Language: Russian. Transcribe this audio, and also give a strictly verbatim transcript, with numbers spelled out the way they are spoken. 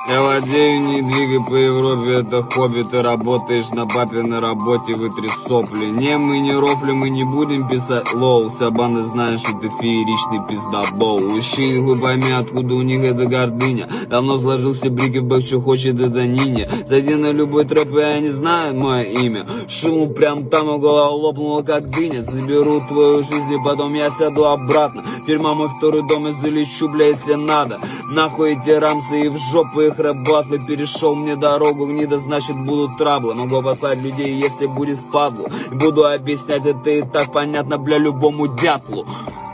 Я владею, не двигай по Европе, это хобби. Ты работаешь на папиной работе, вытри сопли. Не, мы не рофли, мы не будем писать лоу. Вся банда знает, что ты фееричный пиздобол. Ищи, вы пойми, откуда у них эта гордыня. Давно сложился брикебэк, что хочет это нине. Зайди на любой трэп, и я не знаю мое имя. Шуму прям там, и голова лопнула, как дыня. Заберу твою жизнь, и потом я сяду обратно. Тюрьма мой второй дом, и залечу, бля, если надо. Нахуй эти рамсы, и в жопу их рэп-батлы. Перешел мне дорогу, гнида, значит будут траблы. Могу послать людей, если будет впадлу. Буду объяснять, это и так понятно, бля, любому дятлу.